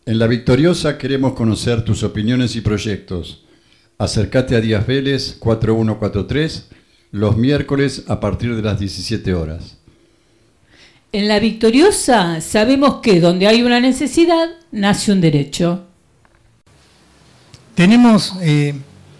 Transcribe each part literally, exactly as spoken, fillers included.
En La Victoriosa queremos conocer tus opiniones y proyectos. Acércate a Díaz Vélez cuatro uno cuatro tres los miércoles a partir de las diecisiete horas. En La Victoriosa sabemos que donde hay una necesidad, nace un derecho. Tenemos eh,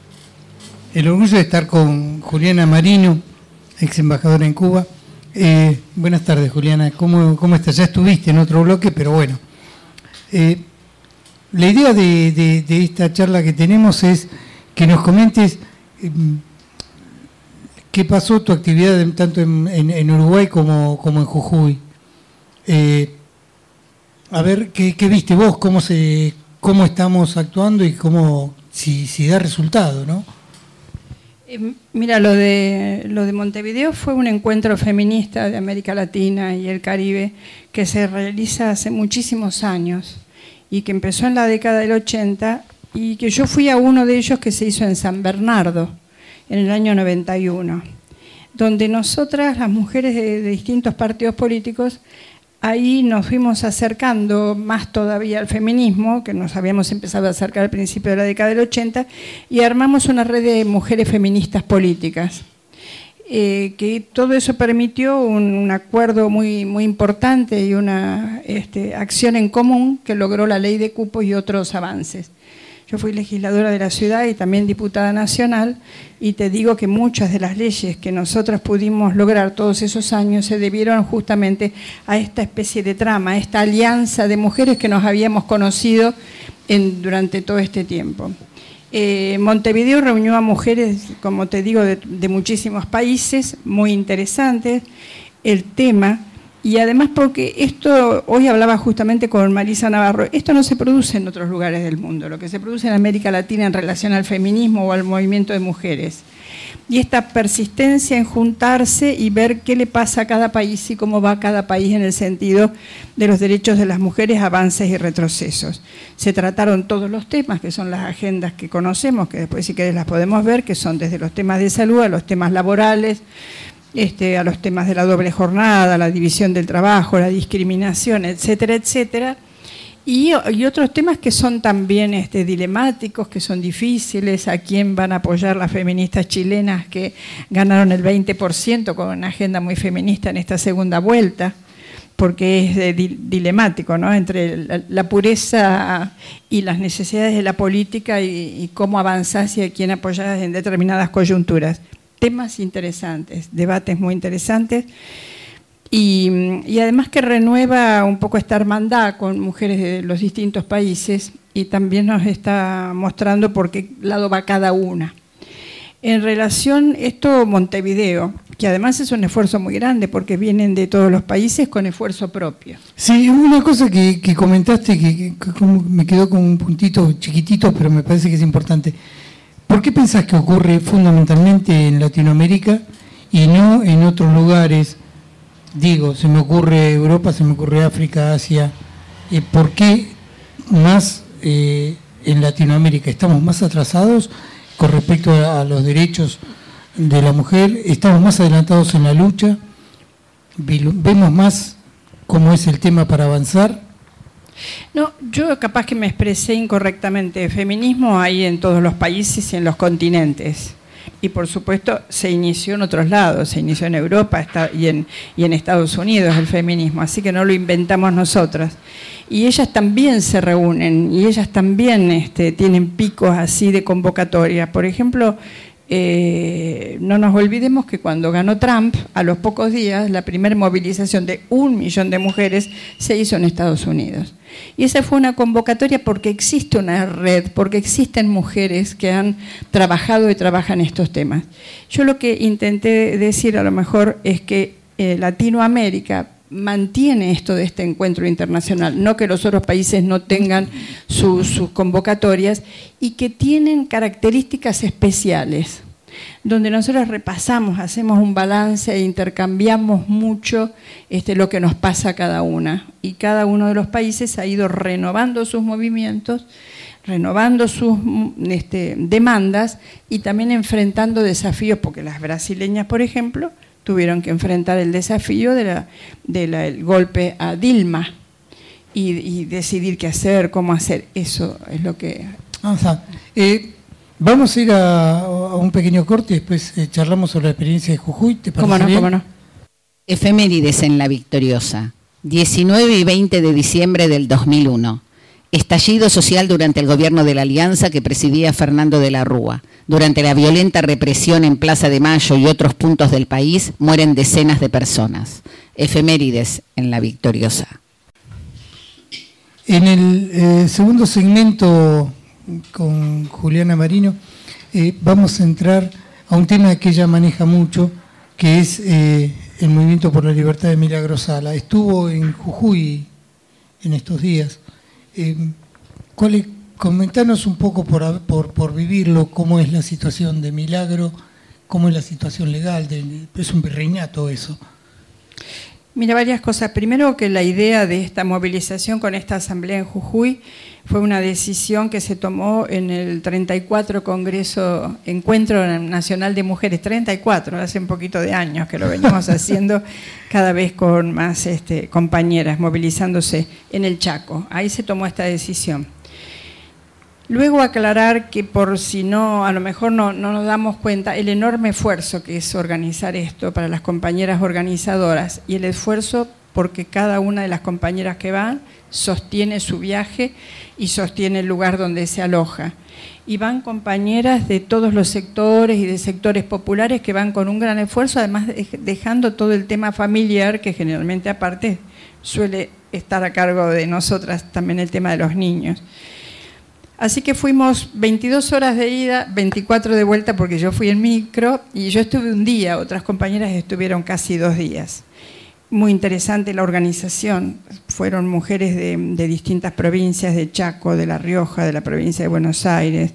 el orgullo de estar con Juliana Marino, ex embajadora en Cuba. Eh, buenas tardes, Juliana. ¿Cómo, cómo estás? Ya estuviste en otro bloque, pero bueno. Eh, la idea de, de, de esta charla que tenemos es que nos comentes eh, qué pasó tu actividad tanto en, en, en Uruguay como, como en Jujuy. Eh, a ver, ¿qué, qué viste vos? ¿Cómo se, cómo estamos actuando y cómo si, si da resultado, ¿no? Eh, mira, lo de, lo de Montevideo fue un encuentro feminista de América Latina y el Caribe que se realiza hace muchísimos años y que empezó en la década del ochenta y que yo fui a uno de ellos que se hizo en San Bernardo en el año noventa y uno, donde nosotras, las mujeres de, de distintos partidos políticos, ahí nos fuimos acercando más todavía al feminismo, que nos habíamos empezado a acercar al principio de la década del ochenta, y armamos una red de mujeres feministas políticas. Eh, que todo eso permitió un, un acuerdo muy, muy importante y una este, acción en común que logró la ley de cupos y otros avances. Yo fui legisladora de la ciudad y también diputada nacional, y te digo que muchas de las leyes que nosotros pudimos lograr todos esos años se debieron justamente a esta especie de trama, a esta alianza de mujeres que nos habíamos conocido en, durante todo este tiempo. Eh, Montevideo reunió a mujeres, como te digo, de, de muchísimos países, muy interesantes el tema. Y además porque esto, hoy hablaba justamente con Marisa Navarro, esto no se produce en otros lugares del mundo, lo que se produce en América Latina en relación al feminismo o al movimiento de mujeres. Y esta persistencia en juntarse y ver qué le pasa a cada país y cómo va cada país en el sentido de los derechos de las mujeres, avances y retrocesos. Se trataron todos los temas, que son las agendas que conocemos, que después si querés las podemos ver, que son desde los temas de salud a los temas laborales, Este, a los temas de la doble jornada, la división del trabajo, la discriminación, etcétera, etcétera, y, y otros temas que son también este, dilemáticos, que son difíciles, a quién van a apoyar las feministas chilenas que ganaron el veinte por ciento con una agenda muy feminista en esta segunda vuelta, porque es de, di, dilemático, ¿no?, entre la, la pureza y las necesidades de la política y, y cómo avanzás y a quién apoyás en determinadas coyunturas. Temas interesantes, debates muy interesantes y, y además que renueva un poco esta hermandad con mujeres de los distintos países y también nos está mostrando por qué lado va cada una. En relación a esto, Montevideo, que además es un esfuerzo muy grande porque vienen de todos los países con esfuerzo propio. Sí, una cosa que, que comentaste que, que, que me quedó con un puntito chiquitito, pero me parece que es importante. ¿Por qué pensás que ocurre fundamentalmente en Latinoamérica y no en otros lugares? Digo, se me ocurre Europa, se me ocurre África, Asia. Eh, ¿Por qué más eh, en Latinoamérica? ¿Estamos más atrasados con respecto a, a los derechos de la mujer? ¿Estamos más adelantados en la lucha? ¿Vemos más cómo es el tema para avanzar? No, yo capaz que me expresé incorrectamente. Feminismo hay en todos los países y en los continentes. Y por supuesto se inició en otros lados, se inició en Europa y en, y en Estados Unidos el feminismo, así que no lo inventamos nosotras. Y ellas también se reúnen y ellas también este, tienen picos así de convocatoria. Por ejemplo, Eh, no nos olvidemos que cuando ganó Trump, a los pocos días, la primera movilización de un millón de mujeres se hizo en Estados Unidos. Y esa fue una convocatoria porque existe una red, porque existen mujeres que han trabajado y trabajan estos temas. Yo lo que intenté decir a lo mejor es que eh, Latinoamérica mantiene esto de este encuentro internacional, no que los otros países no tengan sus, sus convocatorias y que tienen características especiales, donde nosotros repasamos, hacemos un balance e intercambiamos mucho este, lo que nos pasa a cada una. Y cada uno de los países ha ido renovando sus movimientos, renovando sus este, demandas y también enfrentando desafíos, porque las brasileñas, por ejemplo, tuvieron que enfrentar el desafío del de la, el golpe a Dilma y, y decidir qué hacer, cómo hacer. Eso es lo que... Ajá. Eh, vamos a ir a, a un pequeño corte y después eh, charlamos sobre la experiencia de Jujuy. ¿Te parece ¿Cómo no, bien? cómo no? Efemérides en La Victoriosa. diecinueve y veinte de diciembre del dos mil uno. Estallido social durante el gobierno de la Alianza que presidía Fernando de la Rúa. Durante la violenta represión en Plaza de Mayo y otros puntos del país, mueren decenas de personas. Efemérides en La Victoriosa. En el eh, segundo segmento con Juliana Marino eh, vamos a entrar a un tema que ella maneja mucho, que es eh, el Movimiento por la Libertad de Milagros Sala. Estuvo en Jujuy en estos días. Eh, ¿cuál es, comentanos un poco por, por, por vivirlo, cómo es la situación de Milagro, cómo es la situación legal, de, es un virreinato eso. Mira, varias cosas. Primero, que la idea de esta movilización con esta asamblea en Jujuy fue una decisión que se tomó en el treinta y cuatro Congreso Encuentro Nacional de Mujeres, treinta y cuatro, hace un poquito de años que lo venimos haciendo cada vez con más este, compañeras movilizándose en el Chaco. Ahí se tomó esta decisión. Luego aclarar que por si no, a lo mejor no, no nos damos cuenta, el enorme esfuerzo que es organizar esto para las compañeras organizadoras y el esfuerzo porque cada una de las compañeras que van sostiene su viaje y sostiene el lugar donde se aloja. Y van compañeras de todos los sectores y de sectores populares que van con un gran esfuerzo, además dejando todo el tema familiar que generalmente aparte suele estar a cargo de nosotras, también el tema de los niños. Así que fuimos veintidós horas de ida, veinticuatro de vuelta porque yo fui en micro y yo estuve un día, otras compañeras estuvieron casi dos días. Muy interesante la organización, fueron mujeres de, de distintas provincias, de Chaco, de La Rioja, de la provincia de Buenos Aires,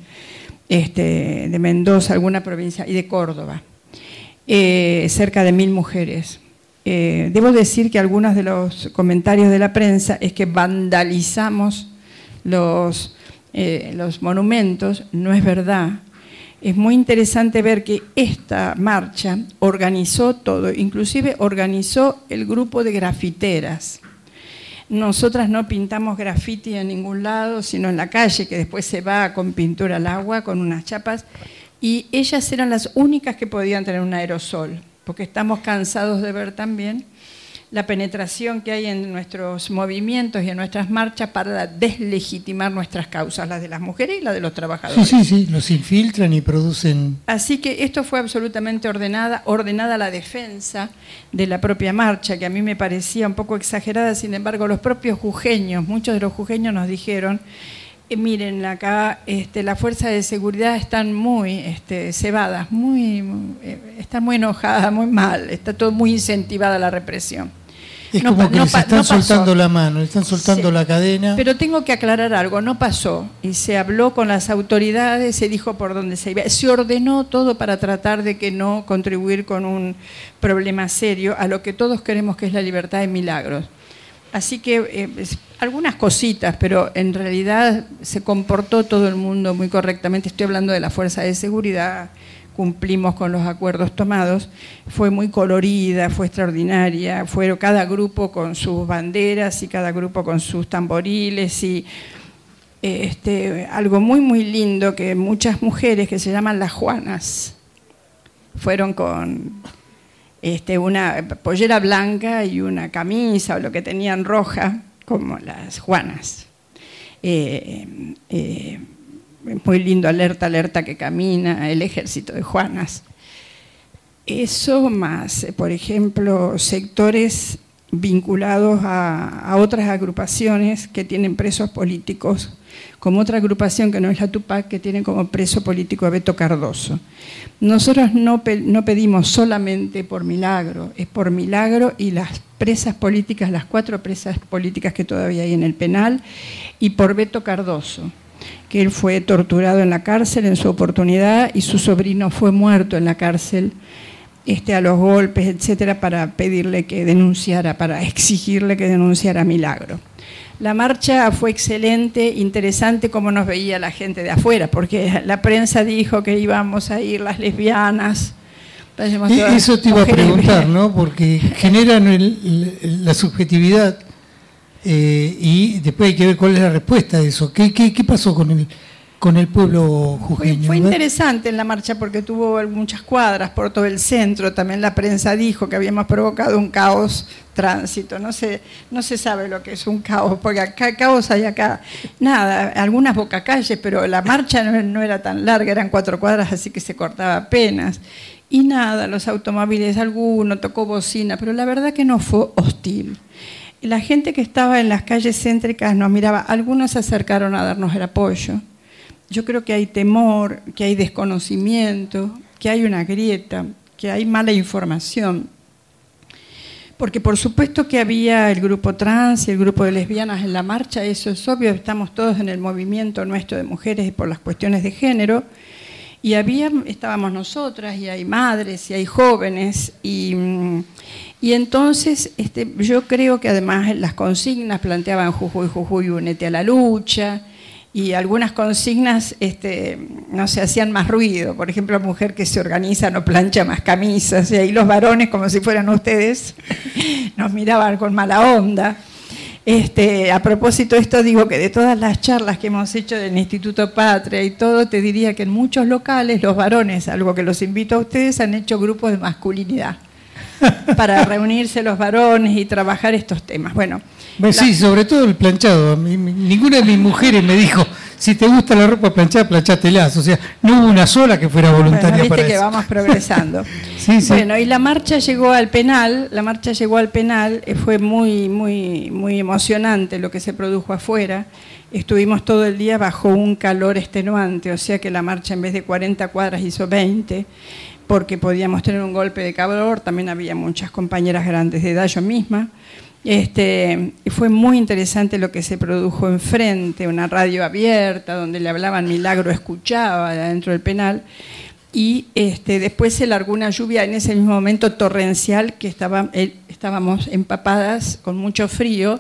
este, de Mendoza, alguna provincia, y de Córdoba. Eh, cerca de mil mujeres. Eh, debo decir que algunos de los comentarios de la prensa es que vandalizamos los... Eh, los monumentos. No es verdad. Es muy interesante ver que esta marcha organizó todo, inclusive organizó el grupo de grafiteras. Nosotras no pintamos grafiti en ningún lado, sino en la calle, que después se va con pintura al agua, con unas chapas, y ellas eran las únicas que podían tener un aerosol, porque estamos cansados de ver también la penetración que hay en nuestros movimientos y en nuestras marchas para deslegitimar nuestras causas, las de las mujeres y las de los trabajadores. Sí, sí, sí, los infiltran y producen... Así que esto fue absolutamente ordenada, ordenada la defensa de la propia marcha, que a mí me parecía un poco exagerada, sin embargo los propios jujeños, muchos de los jujeños nos dijeron, eh, miren acá, este, las fuerzas de seguridad están muy este, cebadas, muy, muy, eh, están muy enojadas, muy mal, está todo muy incentivada la represión. Es no, como que no, les están no soltando la mano, les están soltando sí, la cadena. Pero tengo que aclarar algo, no pasó. Y se habló con las autoridades, se dijo por dónde se iba. Se ordenó todo para tratar de que no contribuir con un problema serio a lo que todos queremos, que es la libertad de Milagros. Así que eh, algunas cositas, pero en realidad se comportó todo el mundo muy correctamente. Estoy hablando de la fuerza de seguridad, cumplimos con los acuerdos tomados, fue muy colorida, fue extraordinaria, fueron cada grupo con sus banderas y cada grupo con sus tamboriles y este, algo muy muy lindo, que muchas mujeres que se llaman las Juanas fueron con este, una pollera blanca y una camisa o lo que tenían roja, como las Juanas. Eh, eh, muy lindo, alerta, alerta que camina, el ejército de Juanas. Eso más, por ejemplo, sectores vinculados a, a otras agrupaciones que tienen presos políticos, como otra agrupación que no es la Tupac, que tiene como preso político a Beto Cardoso. Nosotros no, pe no pedimos solamente por Milagro, es por Milagro y las presas políticas, las cuatro presas políticas que todavía hay en el penal, y por Beto Cardoso, que él fue torturado en la cárcel en su oportunidad y su sobrino fue muerto en la cárcel este, a los golpes, etcétera, para pedirle que denunciara, para exigirle que denunciara a Milagro. La marcha fue excelente, interesante como nos veía la gente de afuera, porque la prensa dijo que íbamos a ir las lesbianas. Eso te iba a preguntar, ¿no? Porque generan el, el, la subjetividad eh, y después hay que ver cuál es la respuesta de eso. ¿Qué, qué, qué pasó con el, con el pueblo jujeño? Fue, fue interesante en la marcha porque tuvo muchas cuadras por todo el centro. También la prensa dijo que habíamos provocado un caos tránsito. No se, no se sabe lo que es un caos, porque acá caos hay acá. Nada, algunas bocacalles, pero la marcha no, no era tan larga, eran cuatro cuadras, así que se cortaba apenas. Y nada, los automóviles, alguno tocó bocina, pero la verdad que no fue hostil. La gente que estaba en las calles céntricas nos miraba, algunos se acercaron a darnos el apoyo. Yo creo que hay temor, que hay desconocimiento, que hay una grieta, que hay mala información. Porque por supuesto que había el grupo trans y el grupo de lesbianas en la marcha, eso es obvio, estamos todos en el movimiento nuestro de mujeres por las cuestiones de género, y había, estábamos nosotras, y hay madres, y hay jóvenes, y, y entonces este, yo creo que además las consignas planteaban Jujuy, Jujuy, únete a la lucha, y algunas consignas este, no se hacían más ruido. Por ejemplo, mujer que se organiza no plancha más camisas, y ahí los varones, como si fueran ustedes, nos miraban con mala onda. Este, a propósito de esto, digo que de todas las charlas que hemos hecho del Instituto Patria y todo, te diría que en muchos locales los varones, algo que los invito a ustedes, han hecho grupos de masculinidad para reunirse los varones y trabajar estos temas. Bueno, Pues sí, la... sobre todo el planchado. Mi, mi, ninguna de mis mujeres me dijo, si te gusta la ropa planchada, planchatelas. O sea, no hubo una sola que fuera voluntaria bueno, viste para que eso. vamos progresando. Sí, sí. Bueno, y la marcha llegó al penal, la marcha llegó al penal, eh, fue muy, muy, muy emocionante lo que se produjo afuera. Estuvimos todo el día bajo un calor extenuante, o sea que la marcha en vez de cuarenta cuadras hizo veinte, porque podíamos tener un golpe de calor. También había muchas compañeras grandes de edad, yo misma. Este, fue muy interesante lo que se produjo enfrente, una radio abierta donde le hablaban, Milagro escuchaba dentro del penal, y este, después se largó una lluvia en ese mismo momento torrencial que estaba, eh, estábamos empapadas con mucho frío,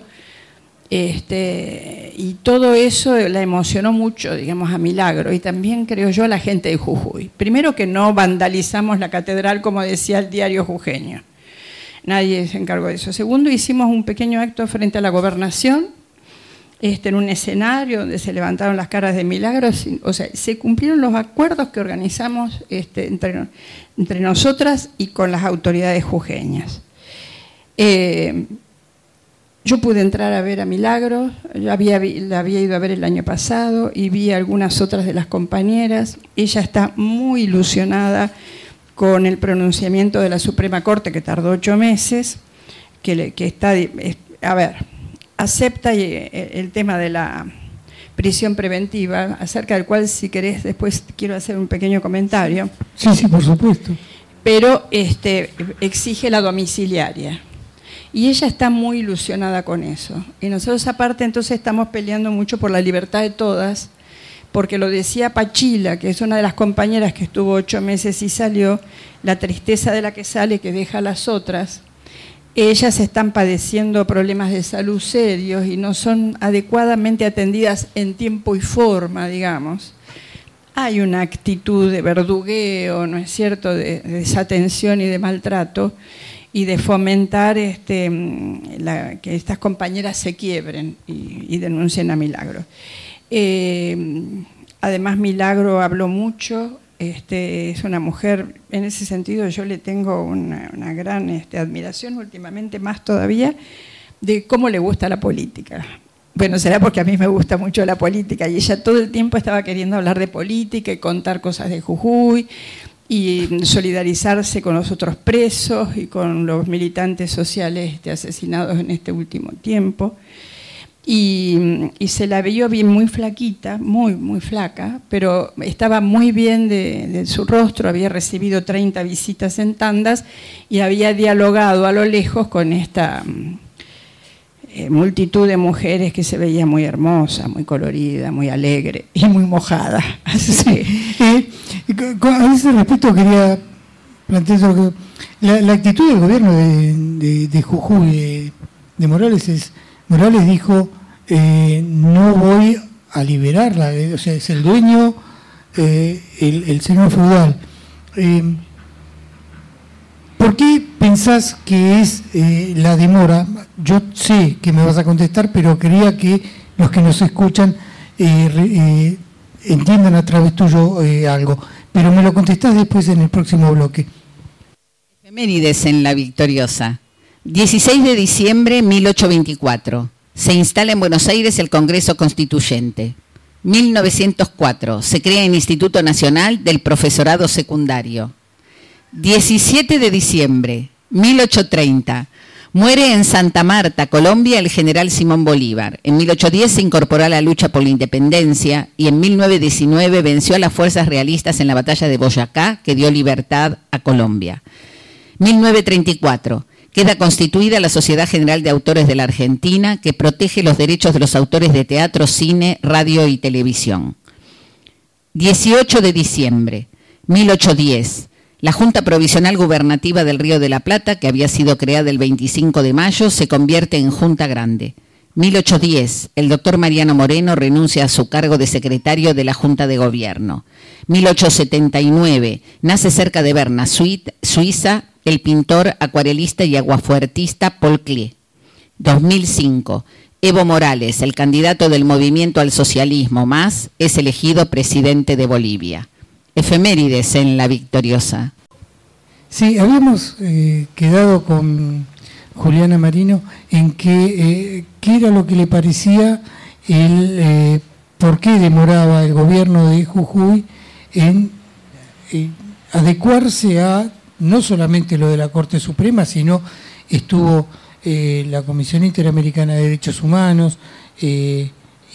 este, y todo eso la emocionó mucho, digamos, a Milagro, y también creo yo a la gente de Jujuy. Primero que no vandalizamos la catedral, como decía el diario jujeño. Nadie se encargó de eso. Segundo, hicimos un pequeño acto frente a la gobernación, este, en un escenario donde se levantaron las caras de Milagros. O sea, se cumplieron los acuerdos que organizamos este, entre, entre nosotras y con las autoridades jujeñas. Eh, yo pude entrar a ver a Milagros, yo había, la había ido a ver el año pasado y vi a algunas otras de las compañeras. Ella está muy ilusionada con el pronunciamiento de la Suprema Corte, que tardó ocho meses, que, le, que está, a ver, acepta el tema de la prisión preventiva, acerca del cual, si querés, después quiero hacer un pequeño comentario. Sí, sí, por supuesto. Pero este, exige la domiciliaria. Y ella está muy ilusionada con eso. Y nosotros, aparte, entonces estamos peleando mucho por la libertad de todas, porque lo decía Pachila, que es una de las compañeras que estuvo ocho meses y salió, la tristeza de la que sale, que deja a las otras. Ellas están padeciendo problemas de salud serios y no son adecuadamente atendidas en tiempo y forma, digamos. Hay una actitud de verdugueo, ¿no es cierto?, de, de desatención y de maltrato, y de fomentar este, la, que estas compañeras se quiebren y, y denuncien a Milagro. Eh, además, Milagro habló mucho, este, es una mujer, en ese sentido yo le tengo una, una gran este, admiración, últimamente más todavía, de cómo le gusta la política. Bueno, será porque a mí me gusta mucho la política, y ella todo el tiempo estaba queriendo hablar de política y contar cosas de Jujuy, y solidarizarse con los otros presos y con los militantes sociales este, asesinados en este último tiempo. Y, y se la vio bien, muy flaquita, muy, muy flaca, pero estaba muy bien de, de su rostro, había recibido treinta visitas en tandas y había dialogado a lo lejos con esta eh, multitud de mujeres que se veía muy hermosa, muy colorida, muy alegre y muy mojada. Sí. Eh, a ese respecto quería plantear que la, la actitud del gobierno de, de, de Jujuy, de, de Morales, es... Morales dijo, eh, no voy a liberarla, eh, o sea, es el dueño, eh, el, el señor feudal. Eh, ¿Por qué pensás que es eh, la demora? Yo sé que me vas a contestar, pero quería que los que nos escuchan eh, eh, entiendan a través tuyo eh, algo. Pero me lo contestás después en el próximo bloque. Efemérides en La Victoriosa. dieciséis de diciembre de mil ochocientos veinticuatro. Se instala en Buenos Aires el Congreso Constituyente. mil novecientos cuatro. Se crea el Instituto Nacional del Profesorado Secundario. diecisiete de diciembre de mil ochocientos treinta. Muere en Santa Marta, Colombia, el general Simón Bolívar. En mil ochocientos diez se incorporó a la lucha por la independencia y en mil novecientos diecinueve venció a las fuerzas realistas en la batalla de Boyacá, que dio libertad a Colombia. mil novecientos treinta y cuatro. Queda constituida la Sociedad General de Autores de la Argentina, que protege los derechos de los autores de teatro, cine, radio y televisión. dieciocho de diciembre de mil ochocientos diez. La Junta Provisional Gubernativa del Río de la Plata, que había sido creada el veinticinco de mayo, se convierte en Junta Grande. mil ochocientos diez. El doctor Mariano Moreno renuncia a su cargo de secretario de la Junta de Gobierno. mil ochocientos setenta y nueve. Nace cerca de Berna, Suiza, el pintor, acuarelista y aguafuertista Paul Klee. dos mil cinco. Evo Morales, el candidato del Movimiento al Socialismo Más, es elegido presidente de Bolivia. Efemérides en La Victoriosa. Sí, habíamos eh, quedado con Juliana Marino en que eh, qué era lo que le parecía el eh, por qué demoraba el gobierno de Jujuy en eh, adecuarse a no solamente lo de la Corte Suprema, sino estuvo eh, la Comisión Interamericana de Derechos Humanos eh,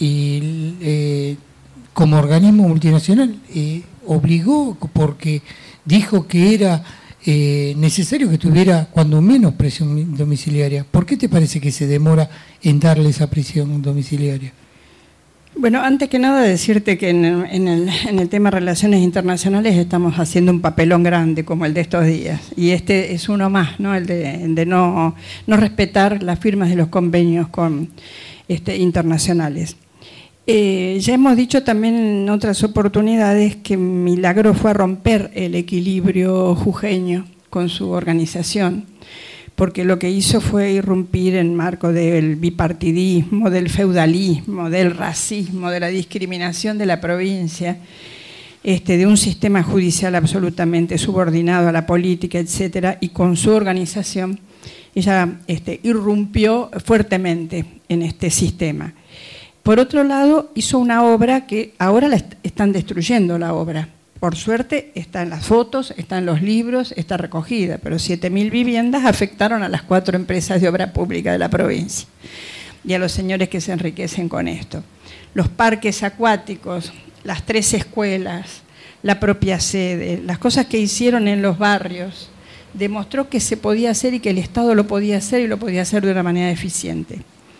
y eh, como organismo multinacional eh, obligó, porque dijo que era eh, necesario que tuviera cuando menos prisión domiciliaria. ¿Por qué te parece que se demora en darle esa prisión domiciliaria? Bueno, antes que nada decirte que en el, en, el, en el tema de relaciones internacionales estamos haciendo un papelón grande como el de estos días, y este es uno más, ¿no? El de, de no, no respetar las firmas de los convenios con, este, internacionales. Eh, ya hemos dicho también en otras oportunidades que Milagro fue a romper el equilibrio jujeño con su organización, porque lo que hizo fue irrumpir en marco del bipartidismo, del feudalismo, del racismo, de la discriminación de la provincia, este, de un sistema judicial absolutamente subordinado a la política, etcétera, y con su organización ella este, irrumpió fuertemente en este sistema. Por otro lado, hizo una obra que ahora la est- están destruyendo la obra. Por suerte, está en las fotos, está en los libros, está recogida, pero siete mil viviendas afectaron a las cuatro empresas de obra pública de la provincia y a los señores que se enriquecen con esto. Los parques acuáticos, las tres escuelas, la propia sede, las cosas que hicieron en los barrios, demostró que se podía hacer y que el Estado lo podía hacer y lo podía hacer de una manera eficiente.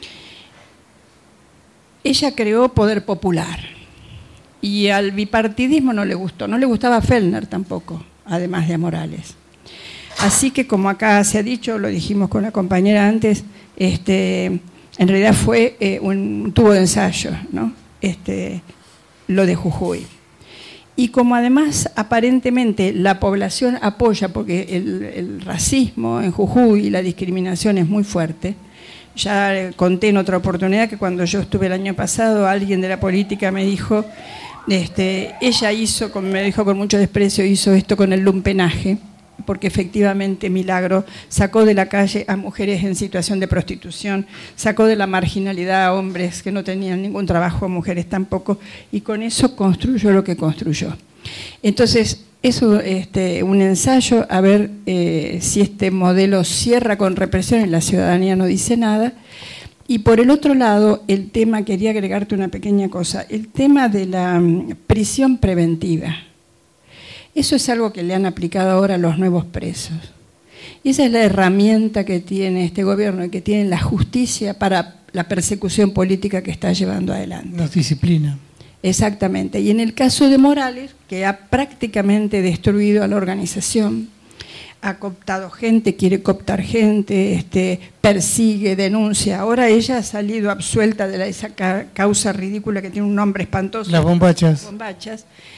Ella creó Poder Popular y al bipartidismo no le gustó, no le gustaba a Fellner tampoco, además de a Morales. Así que, como acá se ha dicho, lo dijimos con la compañera antes, este, en realidad fue eh, un tubo de ensayo, ¿no? Este, lo de Jujuy. Y como además aparentemente la población apoya, porque el, el racismo en Jujuy y la discriminación es muy fuerte. Ya conté en otra oportunidad que cuando yo estuve el año pasado, alguien de la política me dijo, este, ella hizo, como me dijo con mucho desprecio, hizo esto con el lumpenaje, porque efectivamente Milagro sacó de la calle a mujeres en situación de prostitución, sacó de la marginalidad a hombres que no tenían ningún trabajo, a mujeres tampoco, y con eso construyó lo que construyó. Entonces, eso es este, un ensayo a ver eh, si este modelo cierra con represión y la ciudadanía no dice nada. Y por el otro lado, el tema, quería agregarte una pequeña cosa, el tema de la um, prisión preventiva. Eso es algo que le han aplicado ahora a los nuevos presos. Y esa es la herramienta que tiene este gobierno y que tiene la justicia para la persecución política que está llevando adelante. Nos disciplina. Exactamente. Y en el caso de Morales, que ha prácticamente destruido a la organización, ha cooptado gente, quiere cooptar gente, este, persigue, denuncia. Ahora ella ha salido absuelta de la, esa ca- causa ridícula que tiene un nombre espantoso. Las bombachas. bombachas.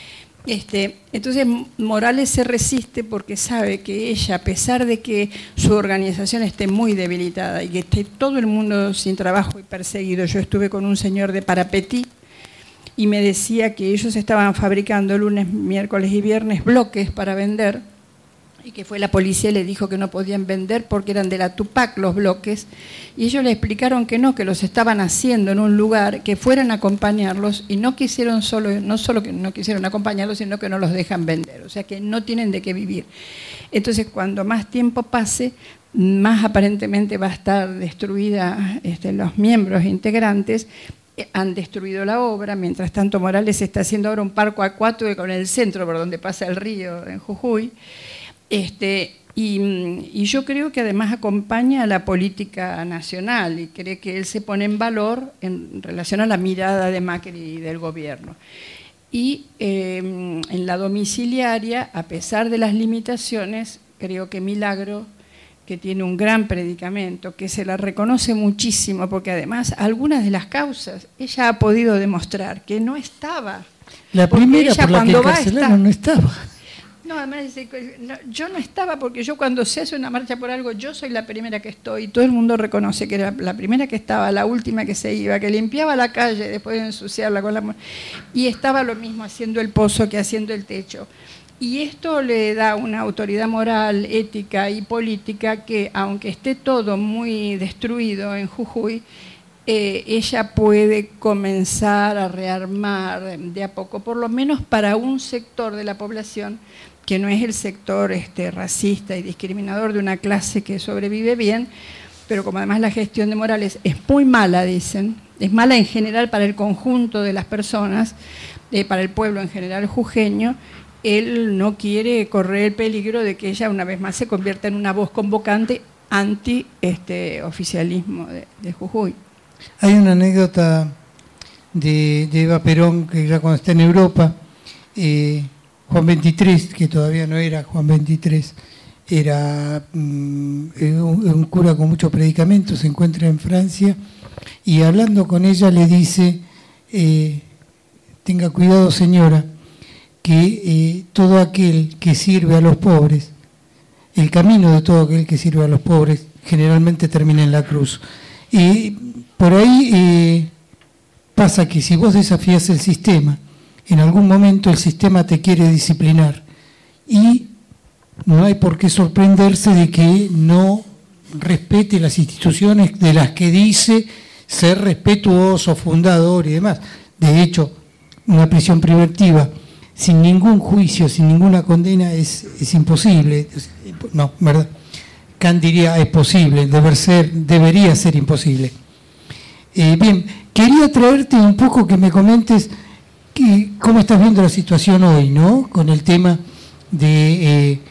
Este, entonces Morales se resiste porque sabe que ella, a pesar de que su organización esté muy debilitada y que esté todo el mundo sin trabajo y perseguido, yo estuve con un señor de Parapetí y me decía que ellos estaban fabricando lunes, miércoles y viernes bloques para vender, y que fue la policía y le dijo que no podían vender porque eran de la Tupac los bloques, y ellos le explicaron que no, que los estaban haciendo en un lugar, que fueran a acompañarlos, y no quisieron solo, no solo que no quisieron acompañarlos, sino que no los dejan vender, o sea que no tienen de qué vivir. Entonces, cuando más tiempo pase, más aparentemente va a estar destruida este, los miembros integrantes, han destruido la obra. Mientras tanto, Morales está haciendo ahora un parque acuático con el centro por donde pasa el río en Jujuy. Este, y, y yo creo que además acompaña a la política nacional y cree que él se pone en valor en relación a la mirada de Macri y del gobierno. Y eh, en la domiciliaria, a pesar de las limitaciones, creo que Milagro, que tiene un gran predicamento, que se la reconoce muchísimo, porque además algunas de las causas ella ha podido demostrar que no estaba. La primera por la que encarcelaron no estaba. No, además dice, no, yo no estaba porque yo cuando se hace una marcha por algo, yo soy la primera que estoy, y todo el mundo reconoce que era la primera que estaba, la última que se iba, que limpiaba la calle después de ensuciarla con la... Y estaba lo mismo haciendo el pozo que haciendo el techo. Y esto le da una autoridad moral, ética y política que, aunque esté todo muy destruido en Jujuy, eh, ella puede comenzar a rearmar de a poco, por lo menos para un sector de la población que no es el sector este, racista y discriminador de una clase que sobrevive bien, pero como además la gestión de Morales es muy mala, dicen, es mala en general para el conjunto de las personas, eh, para el pueblo en general jujeño, él no quiere correr el peligro de que ella una vez más se convierta en una voz convocante anti este oficialismo de, de Jujuy. Hay una anécdota de, de Eva Perón, que ya cuando está en Europa, eh, Juan veintitrés, que todavía no era Juan veintitrés, era um, un, un cura con mucho predicamento, se encuentra en Francia, y hablando con ella le dice, eh, tenga cuidado señora, que eh, todo aquel que sirve a los pobres, el camino de todo aquel que sirve a los pobres generalmente termina en la cruz. Y por ahí eh, pasa que si vos desafías el sistema, en algún momento el sistema te quiere disciplinar y no hay por qué sorprenderse de que no respete las instituciones de las que dice ser respetuoso, fundador y demás. De hecho, una prisión preventiva sin ningún juicio, sin ninguna condena es, es imposible. No, ¿verdad? Kant diría es posible, deber ser, debería ser imposible. Eh, bien, quería traerte un poco que me comentes que, cómo estás viendo la situación hoy, ¿no? Con el tema de, eh,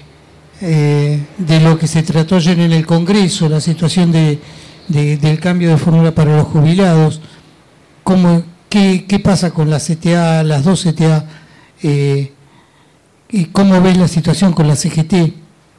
eh, de lo que se trató ayer en el Congreso, la situación de, de, del cambio de fórmula para los jubilados, cómo, qué, qué pasa con la C T A, las dos C T A, eh, y cómo ves la situación con la C G T.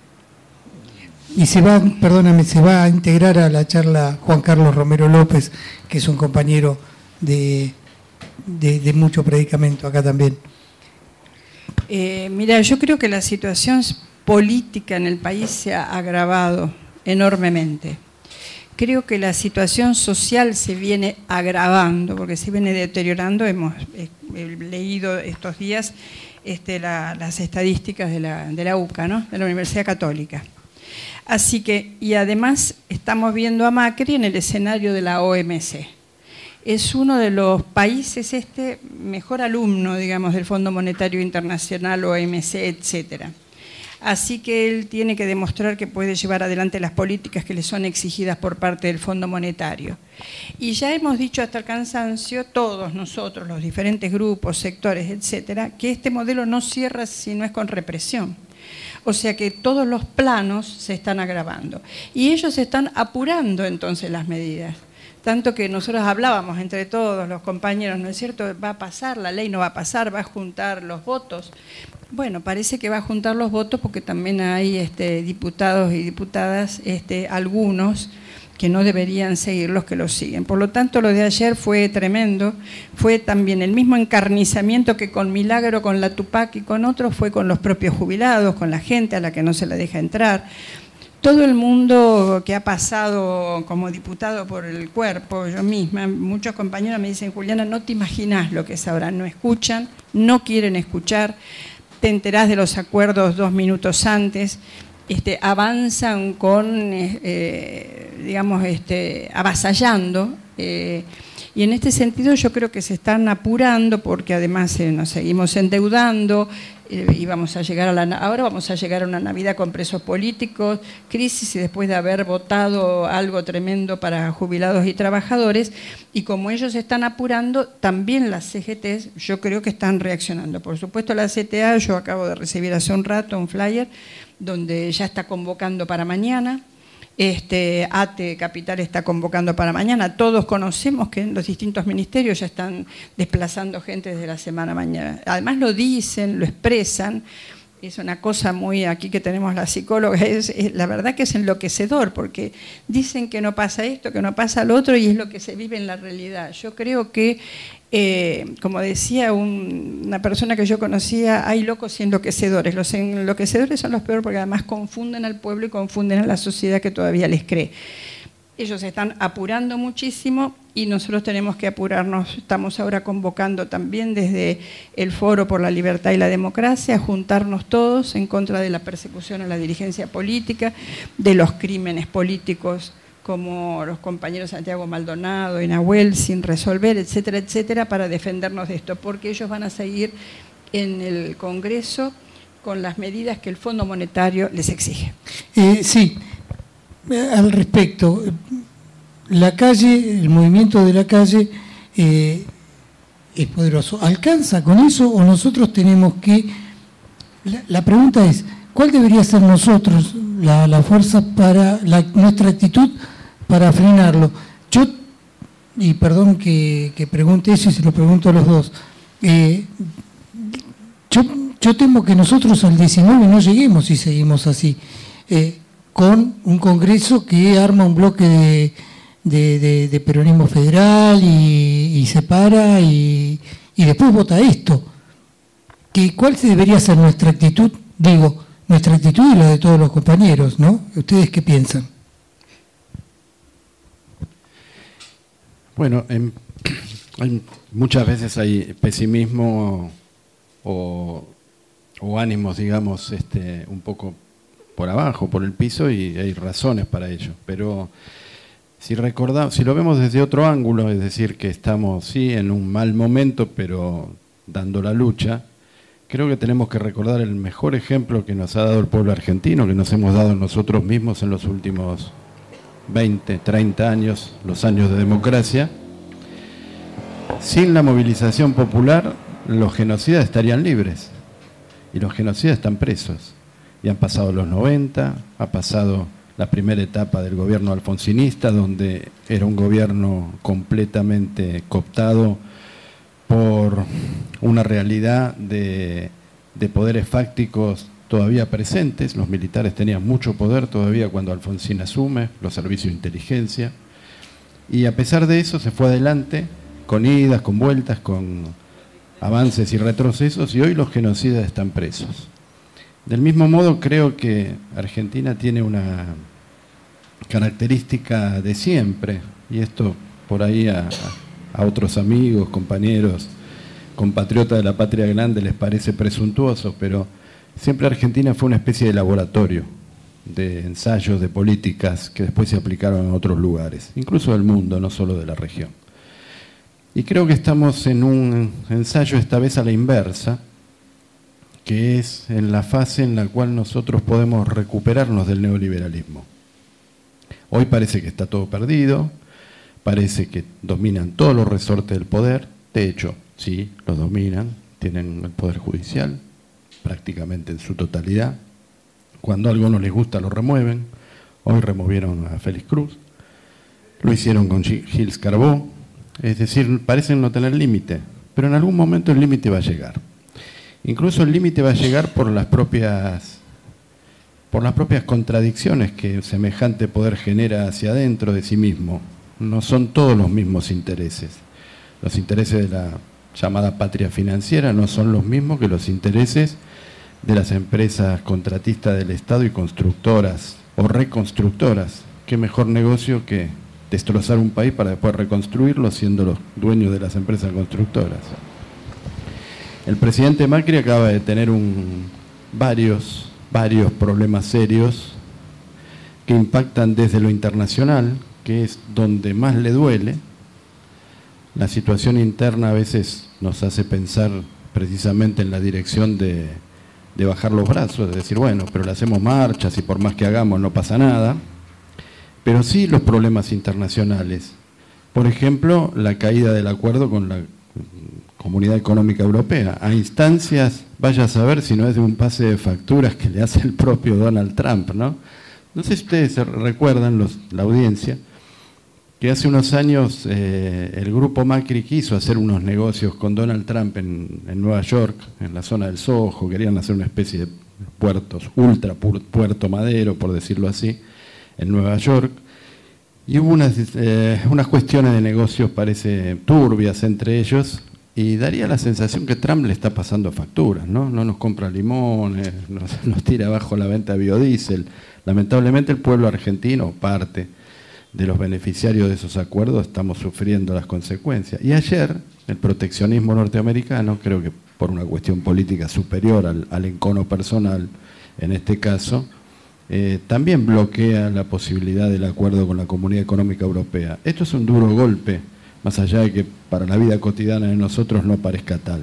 Y se va, perdóname, se va a integrar a la charla Juan Carlos Romero López, que es un compañero de, de, de mucho predicamento acá también. Eh, mira, yo creo que la situación política en el país se ha agravado enormemente. Creo que la situación social se viene agravando, porque se viene deteriorando. Hemos eh, leído estos días este, la, las estadísticas de la, de la U C A, ¿no? De la Universidad Católica. Así que, y además estamos viendo a Macri en el escenario de la O M C. Es uno de los países este mejor alumno, digamos, del Fondo Monetario Internacional, O M C, etcétera. Así que él tiene que demostrar que puede llevar adelante las políticas que le son exigidas por parte del Fondo Monetario. Y ya hemos dicho hasta el cansancio, todos nosotros, los diferentes grupos, sectores, etcétera, que este modelo no cierra si no es con represión. O sea que todos los planos se están agravando. Y ellos están apurando entonces las medidas. Tanto que nosotros hablábamos entre todos los compañeros, ¿no es cierto? Va a pasar, la ley no va a pasar, va a juntar los votos. Bueno, parece que va a juntar los votos porque también hay este, diputados y diputadas, este, algunos, que no deberían seguir los que los siguen. Por lo tanto, lo de ayer fue tremendo, fue también el mismo encarnizamiento que con Milagro, con la Tupac y con otros, fue con los propios jubilados, con la gente a la que no se la deja entrar. Todo el mundo que ha pasado como diputado por el cuerpo, yo misma, muchos compañeros me dicen, Juliana, no te imaginás lo que es ahora, no escuchan, no quieren escuchar, te enterás de los acuerdos dos minutos antes, este, avanzan con, eh, digamos, este, avasallando, eh, y en este sentido yo creo que se están apurando porque además eh, nos seguimos endeudando eh, y vamos a llegar a la, ahora vamos a llegar a una Navidad con presos políticos, crisis y después de haber votado algo tremendo para jubilados y trabajadores, y como ellos están apurando, también las C G Ts yo creo que están reaccionando. Por supuesto la C T A, yo acabo de recibir hace un rato un flyer donde ya está convocando para mañana. Este, A T E Capital está convocando para mañana. Todos conocemos que en los distintos ministerios ya están desplazando gente desde la semana mañana. Además lo dicen, lo expresan. Es una cosa muy, aquí que tenemos la psicóloga, es, es, la verdad que es enloquecedor, porque dicen que no pasa esto, que no pasa lo otro, y es lo que se vive en la realidad. Yo creo que, eh, como decía un, una persona que yo conocía, hay locos y enloquecedores. Los enloquecedores son los peores porque además confunden al pueblo y confunden a la sociedad que todavía les cree. Ellos se están apurando muchísimo y nosotros tenemos que apurarnos. Estamos ahora convocando también desde el Foro por la Libertad y la Democracia a juntarnos todos en contra de la persecución a la dirigencia política, de los crímenes políticos como los compañeros Santiago Maldonado y Nahuel sin resolver, etcétera, etcétera, para defendernos de esto, porque ellos van a seguir en el Congreso con las medidas que el Fondo Monetario les exige. Eh, sí. Al respecto, la calle, el movimiento de la calle eh, es poderoso. ¿Alcanza con eso o nosotros tenemos que...? La, la pregunta es, ¿cuál debería ser nosotros la, la fuerza para, la, nuestra actitud para frenarlo? Yo, y perdón que, que pregunte eso y se lo pregunto a los dos, eh, yo, yo temo que nosotros al diecinueve no lleguemos si seguimos así. Eh, con un Congreso que arma un bloque de, de, de, de peronismo federal y, y se para y, y después vota esto. ¿Qué, ¿Cuál debería ser nuestra actitud? Digo, nuestra actitud y la de todos los compañeros, ¿no? ¿Ustedes qué piensan? Bueno, en, en, muchas veces hay pesimismo o, o ánimos, digamos, este, un poco por abajo, por el piso, y hay razones para ello. Pero si recordamos, si lo vemos desde otro ángulo, es decir, que estamos sí en un mal momento, pero dando la lucha, creo que tenemos que recordar el mejor ejemplo que nos ha dado el pueblo argentino, que nos hemos dado nosotros mismos en los últimos veinte, treinta años, los años de democracia. Sin la movilización popular, los genocidas estarían libres, y los genocidas están presos. Y han pasado los noventa, ha pasado la primera etapa del gobierno alfonsinista, donde era un gobierno completamente cooptado por una realidad de, de poderes fácticos todavía presentes. Los militares tenían mucho poder todavía cuando Alfonsín asume, los servicios de inteligencia, y a pesar de eso se fue adelante con idas, con vueltas, con avances y retrocesos, y hoy los genocidas están presos. Del mismo modo, creo que Argentina tiene una característica de siempre, y esto por ahí a, a otros amigos, compañeros, compatriotas de la patria grande les parece presuntuoso, pero siempre Argentina fue una especie de laboratorio de ensayos, de políticas que después se aplicaron en otros lugares, incluso del mundo, no solo de la región. Y creo que estamos en un ensayo esta vez a la inversa, que es en la fase en la cual nosotros podemos recuperarnos del neoliberalismo. Hoy parece que está todo perdido, parece que dominan todos los resortes del poder, de hecho, sí, los dominan, tienen el poder judicial prácticamente en su totalidad. Cuando algo no les gusta lo remueven. Hoy removieron a Félix Cruz, lo hicieron con Gilles Carbó, es decir, parecen no tener límite, pero en algún momento el límite va a llegar. Incluso el límite va a llegar por las propias por las propias contradicciones que semejante poder genera hacia adentro de sí mismo. No son todos los mismos intereses. Los intereses de la llamada patria financiera no son los mismos que los intereses de las empresas contratistas del Estado y constructoras o reconstructoras. ¿Qué mejor negocio que destrozar un país para después reconstruirlo siendo los dueños de las empresas constructoras? El presidente Macri acaba de tener un, varios, varios problemas serios que impactan desde lo internacional, que es donde más le duele. La situación interna a veces nos hace pensar precisamente en la dirección de, de bajar los brazos, de decir, bueno, pero le hacemos marchas y por más que hagamos no pasa nada. Pero sí los problemas internacionales. Por ejemplo, la caída del acuerdo con la Comunidad Económica Europea, a instancias, vaya a saber si no es de un pase de facturas que le hace el propio Donald Trump, ¿no? No sé si ustedes se recuerdan, los, la audiencia, que hace unos años eh, el grupo Macri quiso hacer unos negocios con Donald Trump en, en Nueva York, en la zona del Soho, querían hacer una especie de puertos, ultra puerto madero, por decirlo así, en Nueva York, y hubo unas, eh, unas cuestiones de negocios, parece, turbias entre ellos, y daría la sensación que Trump le está pasando facturas, ¿no? No nos compra limones, nos, nos tira abajo la venta de biodiesel. Lamentablemente el pueblo argentino, parte de los beneficiarios de esos acuerdos, estamos sufriendo las consecuencias. Y ayer, el proteccionismo norteamericano, creo que por una cuestión política superior al, al encono personal, en este caso, eh, también bloquea la posibilidad del acuerdo con la Comunidad Económica Europea. Esto es un duro golpe, más allá de que para la vida cotidiana de nosotros no parezca tal.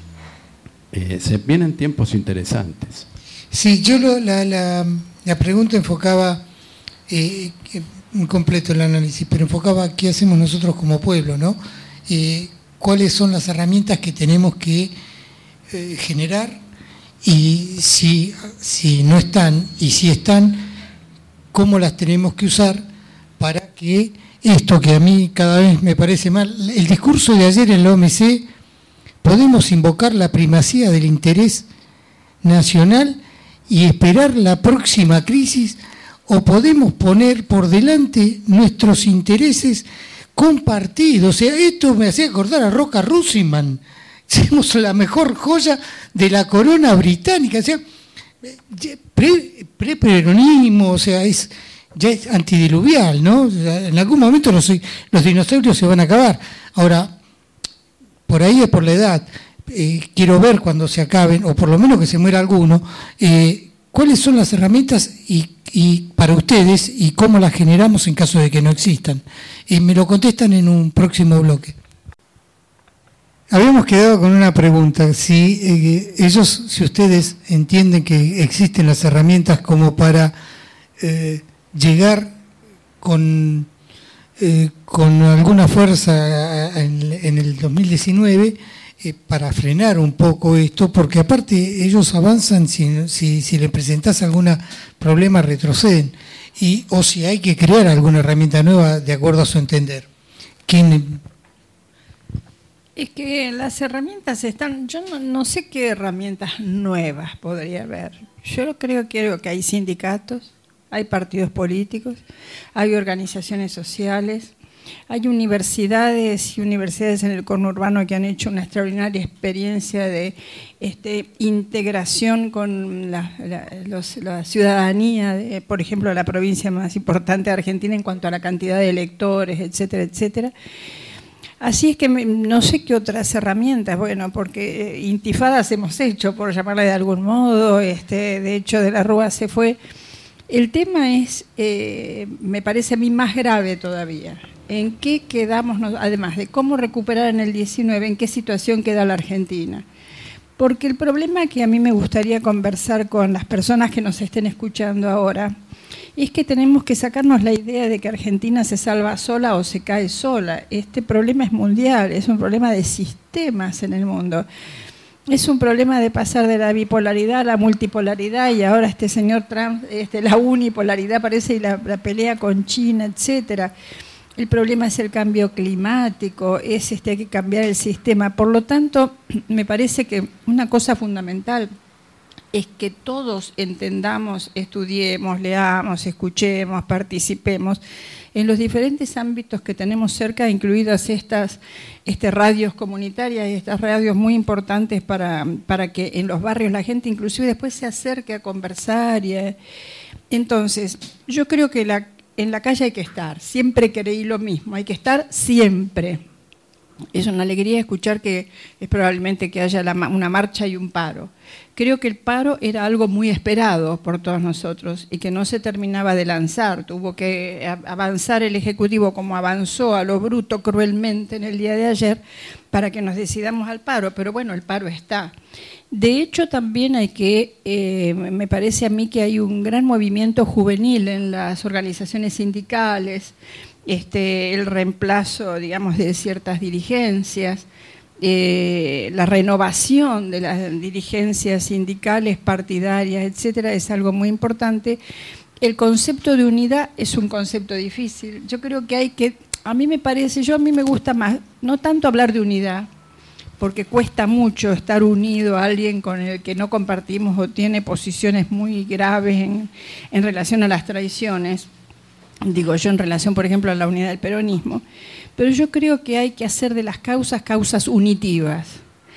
Eh, se vienen tiempos interesantes. Sí, yo lo, la, la, la pregunta enfocaba, eh, completo el análisis, pero enfocaba qué hacemos nosotros como pueblo, ¿no? Eh, cuáles son las herramientas que tenemos que eh, generar y si, si no están y si están, cómo las tenemos que usar para que esto que a mí cada vez me parece mal, el discurso de ayer en la O M C, podemos invocar la primacía del interés nacional y esperar la próxima crisis, o podemos poner por delante nuestros intereses compartidos. O sea, esto me hacía acordar a Roca Rusiman. Somos la mejor joya de la corona británica. O sea, pre, pre-peronismo, o sea, es, ya es antidiluvial, ¿no? O sea, en algún momento los, los dinosaurios se van a acabar. Ahora, por ahí es por la edad. Eh, quiero ver cuando se acaben, o por lo menos que se muera alguno, eh, cuáles son las herramientas y, y para ustedes y cómo las generamos en caso de que no existan. Eh, me lo contestan en un próximo bloque. Habíamos quedado con una pregunta, si eh, ellos, si ustedes entienden que existen las herramientas como para eh, llegar con, eh, con alguna fuerza en, en el dos mil diecinueve, Eh, para frenar un poco esto, porque aparte ellos avanzan, si, si, si le presentás algún problema retroceden, y, o si hay que crear alguna herramienta nueva de acuerdo a su entender. ¿Quién? Es que las herramientas están, yo no, no sé qué herramientas nuevas podría haber. Yo creo, creo que hay sindicatos, hay partidos políticos, hay organizaciones sociales, hay universidades y universidades en el conurbano que han hecho una extraordinaria experiencia de este, integración con la, la, los, la ciudadanía, de, por ejemplo, la provincia más importante de Argentina en cuanto a la cantidad de electores, etcétera, etcétera. Así es que me, no sé qué otras herramientas, bueno, porque intifadas hemos hecho, por llamarla de algún modo, este, de hecho de la Rúa se fue. El tema es, eh, me parece a mí más grave todavía. ¿En qué quedamos, además de cómo recuperar en el diecinueve, en qué situación queda la Argentina? Porque el problema que a mí me gustaría conversar con las personas que nos estén escuchando ahora es que tenemos que sacarnos la idea de que Argentina se salva sola o se cae sola. Este problema es mundial, es un problema de sistemas en el mundo. Es un problema de pasar de la bipolaridad a la multipolaridad, y ahora este señor Trump, este, la unipolaridad parece, y la, la pelea con China, etcétera. El problema es el cambio climático, es este, hay que cambiar el sistema. Por lo tanto, me parece que una cosa fundamental es que todos entendamos, estudiemos, leamos, escuchemos, participemos en los diferentes ámbitos que tenemos cerca, incluidas estas este, radios comunitarias y estas radios muy importantes para, para que en los barrios la gente inclusive después se acerque a conversar. Y a... Entonces, yo creo que la, en la calle hay que estar, siempre creí lo mismo, hay que estar siempre. Es una alegría escuchar que es probablemente que haya la, una marcha y un paro. Creo que el paro era algo muy esperado por todos nosotros y que no se terminaba de lanzar. Tuvo que avanzar el Ejecutivo como avanzó a lo bruto cruelmente en el día de ayer para que nos decidamos al paro, pero bueno, el paro está. De hecho, también hay que, eh, me parece a mí que hay un gran movimiento juvenil en las organizaciones sindicales, este, el reemplazo, digamos, de ciertas dirigencias, eh, la renovación de las dirigencias sindicales, partidarias, etcétera, es algo muy importante. El concepto de unidad es un concepto difícil. Yo creo que hay que, a mí me parece, yo a mí me gusta más, no tanto hablar de unidad, porque cuesta mucho estar unido a alguien con el que no compartimos o tiene posiciones muy graves en, en relación a las traiciones. Digo yo en relación, por ejemplo, a la unidad del peronismo, pero yo creo que hay que hacer de las causas causas unitivas.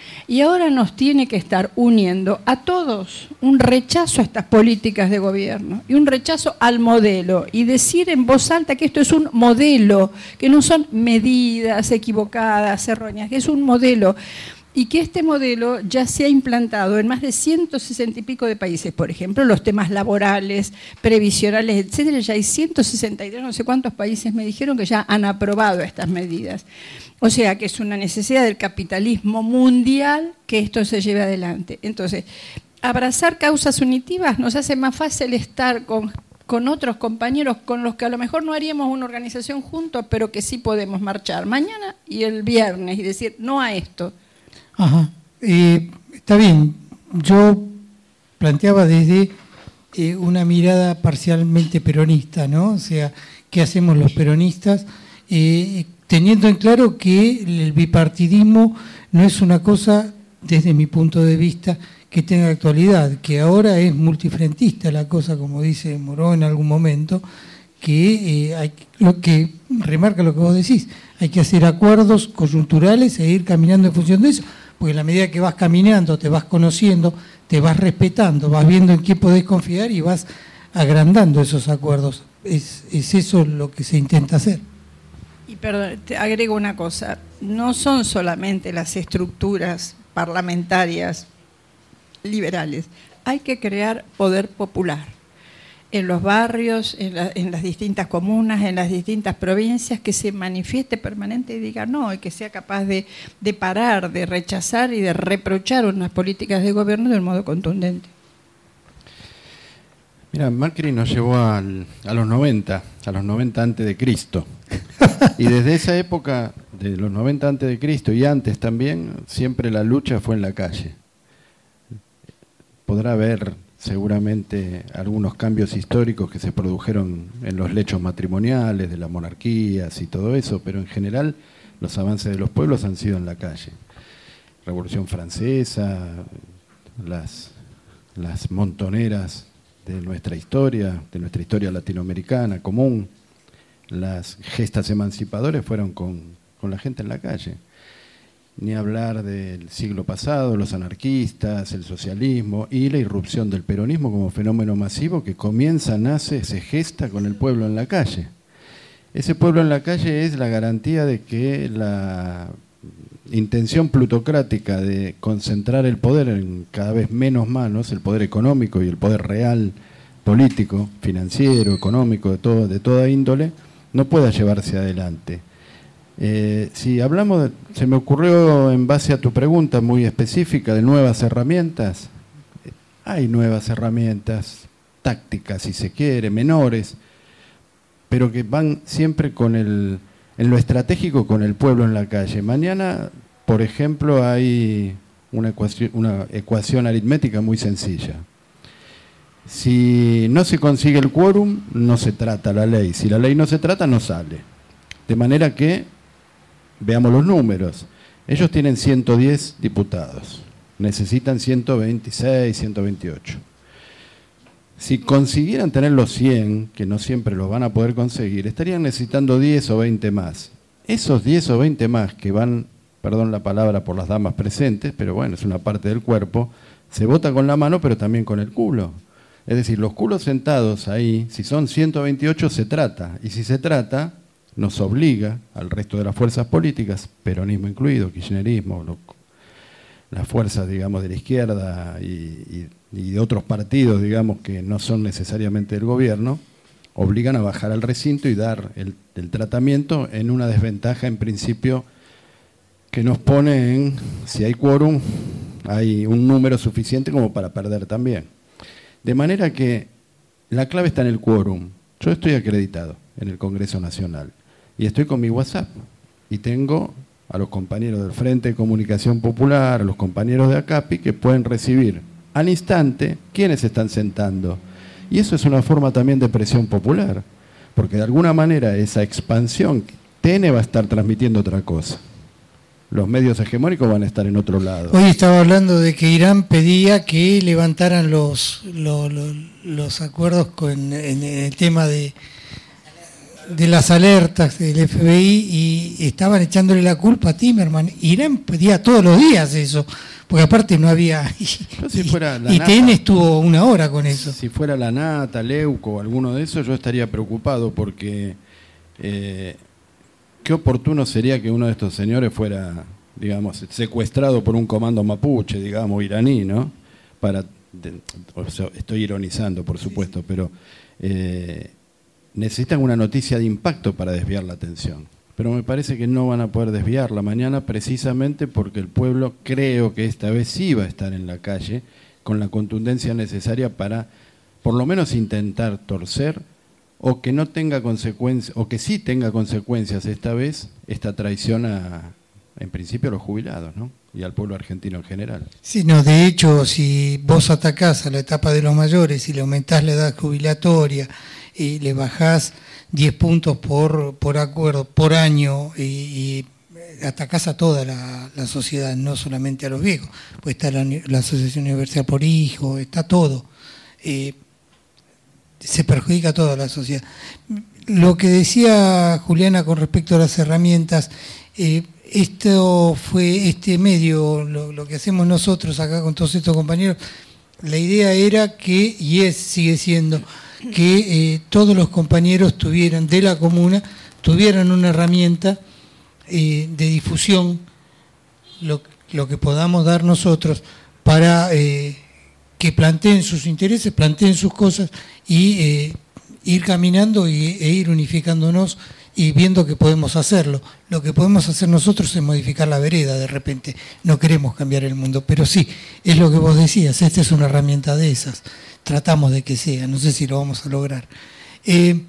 Y ahora nos tiene que estar uniendo a todos un rechazo a estas políticas de gobierno y un rechazo al modelo y decir en voz alta que esto es un modelo, que no son medidas equivocadas, erróneas, que es un modelo. Y que este modelo ya se ha implantado en más de ciento sesenta y pico de países. Por ejemplo, los temas laborales, previsionales, etcétera, ya hay ciento sesenta y tres, no sé cuántos países me dijeron que ya han aprobado estas medidas. O sea, que es una necesidad del capitalismo mundial que esto se lleve adelante. Entonces, abrazar causas unitivas nos hace más fácil estar con, con otros compañeros con los que a lo mejor no haríamos una organización juntos, pero que sí podemos marchar mañana y el viernes y decir no a esto. Ajá, eh, está bien. Yo planteaba desde eh, una mirada parcialmente peronista, ¿no? O sea, ¿qué hacemos los peronistas? Eh, teniendo en claro que el bipartidismo no es una cosa, desde mi punto de vista, que tenga actualidad, que ahora es multifrentista la cosa, como dice Moró en algún momento, que eh, hay lo que remarca lo que vos decís, hay que hacer acuerdos coyunturales e ir caminando en función de eso. Porque en la medida que vas caminando, te vas conociendo, te vas respetando, vas viendo en qué podés confiar y vas agrandando esos acuerdos. Es, es eso lo que se intenta hacer. Y perdón, te agrego una cosa, no son solamente las estructuras parlamentarias liberales, hay que crear poder popular en los barrios, en, la, en las distintas comunas, en las distintas provincias, que se manifieste permanente y diga no, y que sea capaz de, de parar, de rechazar y de reprochar unas políticas de gobierno de un modo contundente. Mira, Macri nos llevó al, a los noventa, a los noventa antes de Cristo. Y desde esa época, de los noventa antes de Cristo y antes también, siempre la lucha fue en la calle. Podrá haber seguramente algunos cambios históricos que se produjeron en los lechos matrimoniales, de las monarquías y todo eso, pero en general los avances de los pueblos han sido en la calle. Revolución Francesa, las, las montoneras de nuestra historia, de nuestra historia latinoamericana común, las gestas emancipadoras fueron con, con la gente en la calle. Ni hablar del siglo pasado, los anarquistas, el socialismo y la irrupción del peronismo como fenómeno masivo que comienza, nace, se gesta con el pueblo en la calle. Ese pueblo en la calle es la garantía de que la intención plutocrática de concentrar el poder en cada vez menos manos, el poder económico y el poder real, político, financiero, económico, de, todo, de toda índole, no pueda llevarse adelante. Eh, si hablamos, de, se me ocurrió en base a tu pregunta muy específica de nuevas herramientas, hay nuevas herramientas tácticas, si se quiere, menores, pero que van siempre con el, en lo estratégico con el pueblo en la calle. Mañana, por ejemplo, hay una ecuación, una ecuación aritmética muy sencilla. Si no se consigue el quórum, no se trata la ley. Si la ley no se trata, no sale. De manera que veamos los números. Ellos tienen ciento diez diputados. necesitan ciento veintiséis, ciento veintiocho. Si consiguieran tener los cien, que no siempre los van a poder conseguir, estarían necesitando diez o veinte más. Esos diez o veinte más que van, perdón la palabra por las damas presentes, pero bueno, es una parte del cuerpo, se vota con la mano pero también con el culo. Es decir, los culos sentados ahí, si son ciento veintiocho se trata, y si se trata, nos obliga al resto de las fuerzas políticas, peronismo incluido, kirchnerismo, lo, las fuerzas, digamos, de la izquierda y, y, y de otros partidos, digamos, que no son necesariamente del gobierno, obligan a bajar al recinto y dar el, el tratamiento en una desventaja, en principio, que nos pone en, si hay quórum, hay un número suficiente como para perder también. De manera que la clave está en el quórum. Yo estoy acreditado en el Congreso Nacional y estoy con mi WhatsApp y tengo a los compañeros del Frente de Comunicación Popular, a los compañeros de ACAPI, que pueden recibir al instante quiénes se están sentando. Y eso es una forma también de presión popular, porque de alguna manera esa expansión, T N va a estar transmitiendo otra cosa. Los medios hegemónicos van a estar en otro lado. Hoy estaba hablando de que Irán pedía que levantaran los, los, los, los acuerdos con, en el tema de... de las alertas del F B I y estaban echándole la culpa a Timerman. Irán pedía todos los días eso, porque aparte no había... Y, si fuera la y nata, T N estuvo una hora con eso. Si fuera la Nata, Leuco o alguno de esos, yo estaría preocupado porque eh, qué oportuno sería que uno de estos señores fuera, digamos, secuestrado por un comando mapuche, digamos, iraní, ¿no? Para, de, o sea, estoy ironizando, por supuesto, pero... Eh, necesitan una noticia de impacto para desviar la atención, pero me parece que no van a poder desviarla mañana precisamente porque el pueblo, creo que esta vez sí va a estar en la calle con la contundencia necesaria para por lo menos intentar torcer o que no tenga consecuencias, o que sí tenga consecuencias esta vez esta traición a, en principio, a los jubilados, ¿no? Y al pueblo argentino en general. Sí, no, de hecho, si vos atacás a la etapa de los mayores y le aumentás la edad jubilatoria y le bajás diez puntos por, por acuerdo, por año, y, y atacás a toda la, la sociedad, no solamente a los viejos, pues está la, la Asociación Universal por Hijo, está todo, eh, se perjudica a toda la sociedad. Lo que decía Juliana con respecto a las herramientas, eh, esto fue este medio, lo, lo que hacemos nosotros acá con todos estos compañeros, la idea era que, y es, sigue siendo, que eh, todos los compañeros tuvieran de la comuna, tuvieran una herramienta eh, de difusión, lo, lo que podamos dar nosotros para eh, que planteen sus intereses, planteen sus cosas y eh, ir caminando y, e ir unificándonos y viendo que podemos hacerlo. Lo que podemos hacer nosotros es modificar la vereda de repente, no queremos cambiar el mundo, pero sí, es lo que vos decías, esta es una herramienta de esas. Tratamos de que sea, no sé si lo vamos a lograr. Eh,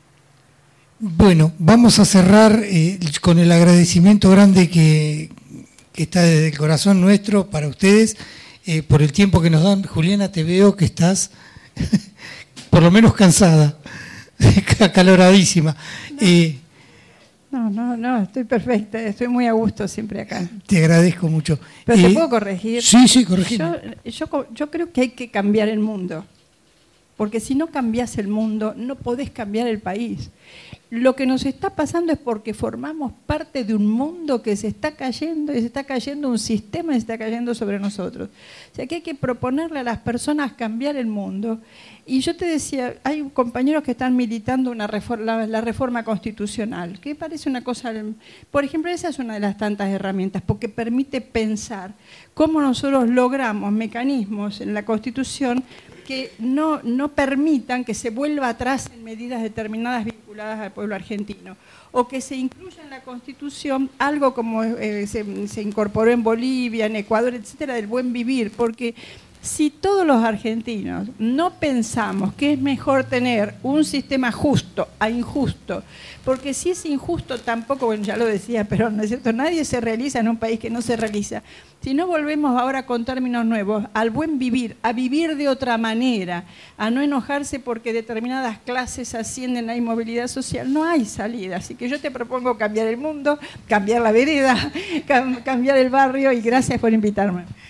bueno, vamos a cerrar eh, con el agradecimiento grande que, que está desde el corazón nuestro para ustedes, eh, por el tiempo que nos dan. Juliana, te veo que estás por lo menos cansada, acaloradísima. Eh, No, no, no, estoy perfecta, estoy muy a gusto siempre acá. Te agradezco mucho. ¿Pero eh, te puedo corregir? Sí, sí, corregime. Yo, yo, yo creo que hay que cambiar el mundo, porque si no cambias el mundo, no podés cambiar el país. Lo que nos está pasando es porque formamos parte de un mundo que se está cayendo, y se está cayendo un sistema y se está cayendo sobre nosotros. O sea que hay que proponerle a las personas cambiar el mundo. Y yo te decía, hay compañeros que están militando una reforma, la, la reforma constitucional, que parece una cosa, por ejemplo, esa es una de las tantas herramientas, porque permite pensar cómo nosotros logramos mecanismos en la Constitución que no, no permitan que se vuelva atrás en medidas determinadas vinculadas al pueblo argentino, o que se incluya en la Constitución algo como eh, se, se incorporó en Bolivia, en Ecuador, etcétera, del buen vivir, porque si todos los argentinos no pensamos que es mejor tener un sistema justo a injusto, porque si es injusto tampoco, bueno, ya lo decía Perón, ¿no es cierto? Nadie se realiza en un país que no se realiza. Si no volvemos ahora con términos nuevos al buen vivir, a vivir de otra manera, a no enojarse porque determinadas clases ascienden a inmovilidad social, no hay salida. Así que yo te propongo cambiar el mundo, cambiar la vereda, cambiar el barrio, y gracias por invitarme.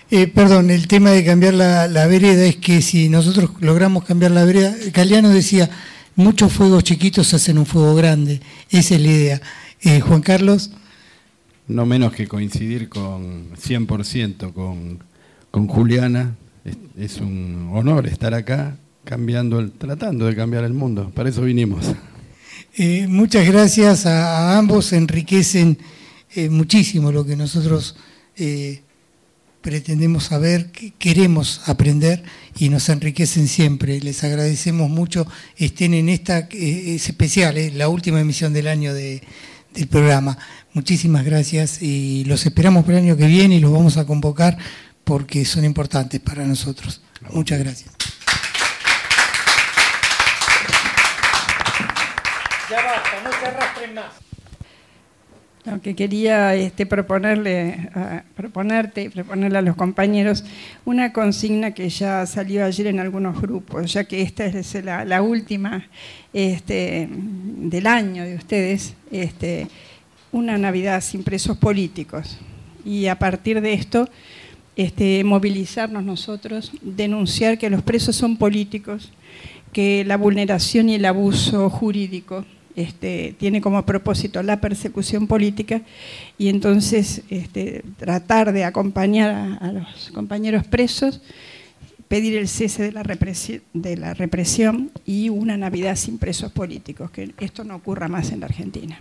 Eh, perdón, el tema de cambiar la, la vereda es que si nosotros logramos cambiar la vereda, Galeano decía, muchos fuegos chiquitos hacen un fuego grande, esa es la idea. Eh, Juan Carlos. No menos que coincidir con cien por ciento con, con Juliana, es, es un honor estar acá cambiando el, tratando de cambiar el mundo, para eso vinimos. Eh, muchas gracias a, a ambos, enriquecen eh, muchísimo lo que nosotros eh, pretendemos saber, que queremos aprender y nos enriquecen siempre. Les agradecemos mucho, estén en esta, eh, es especial, eh, la última emisión del año de, del programa. Muchísimas gracias y los esperamos para el año que viene y los vamos a convocar porque son importantes para nosotros. Muchas gracias. Ya basta, no se arrastren más. Lo que quería este, proponerle, a, proponerte y proponerle a los compañeros una consigna que ya salió ayer en algunos grupos, ya que esta es la, la última este, del año de ustedes, este, una Navidad sin presos políticos. Y a partir de esto, este, movilizarnos nosotros, denunciar que los presos son políticos, que la vulneración y el abuso jurídico Este, tiene como propósito la persecución política y entonces este, tratar de acompañar a, a los compañeros presos, pedir el cese de la, represi- de la represión y una Navidad sin presos políticos, que esto no ocurra más en la Argentina.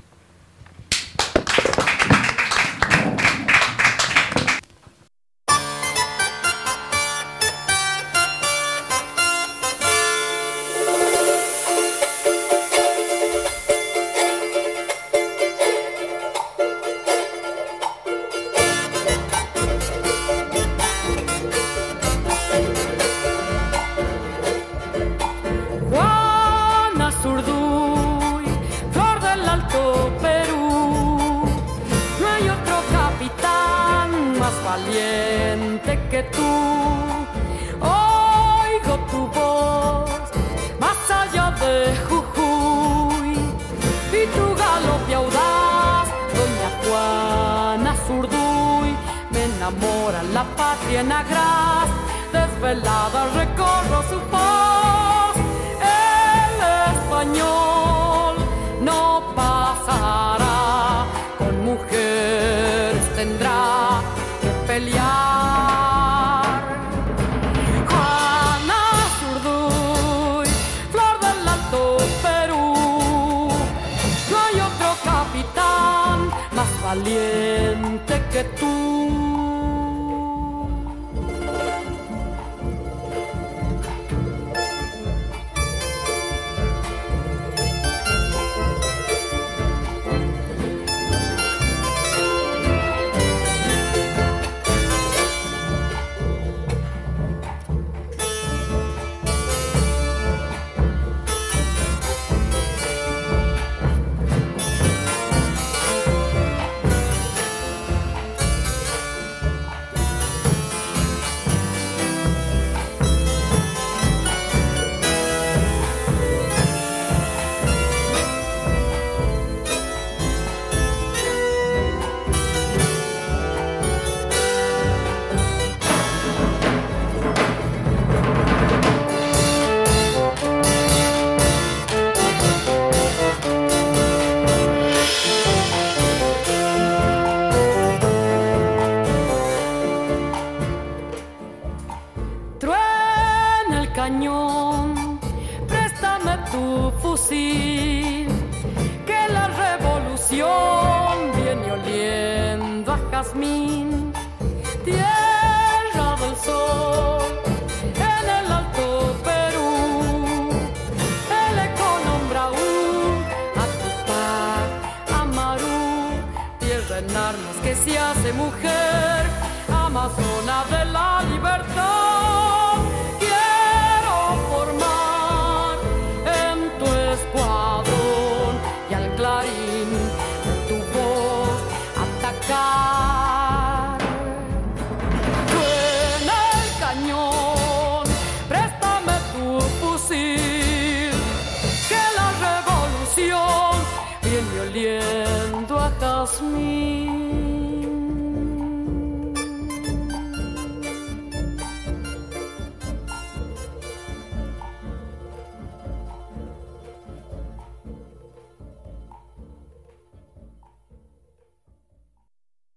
Valiente que tú. Cañón, préstame tu fusil, que la revolución viene oliendo a jazmín, tierra del sol, en el alto Perú, el eco nombra un a Tupac Amaru, tierra en armas que se hace mujer, amazona de la libertad. Suena el cañón, préstame tu fusil, que la revolución viene oliendo a jazmín.